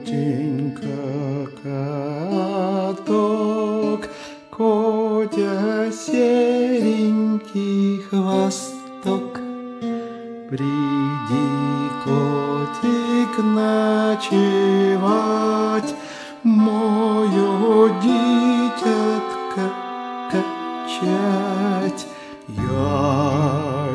каток, Котя серенький хвосток. Приди, котик, ночевать, мое дитятко качать. Я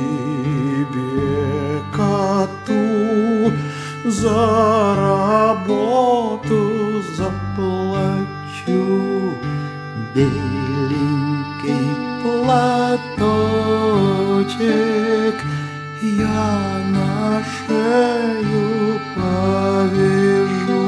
тебе, коту, за работу заплачу. Беленький платочек я на шею повяжу.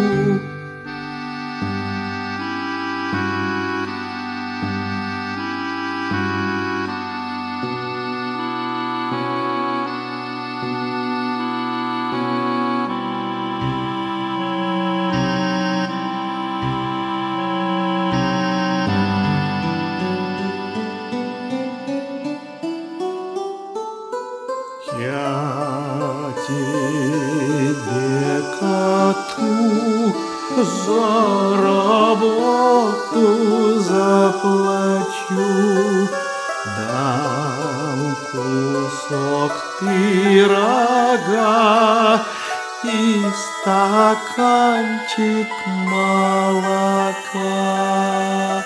Я тебе, коту, за работу заплачу. Дам кусок пирога и стаканчик молока.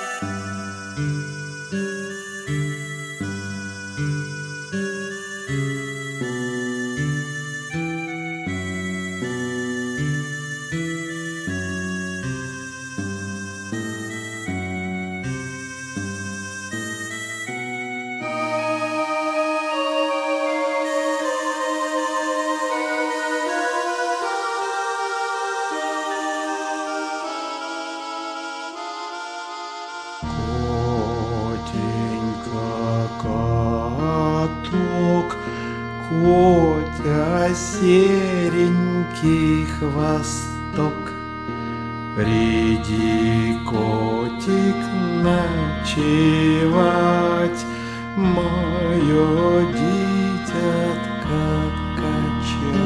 Каток, Котя серенький хвосток. Приди, котик, ночевать, мое дитятко качать.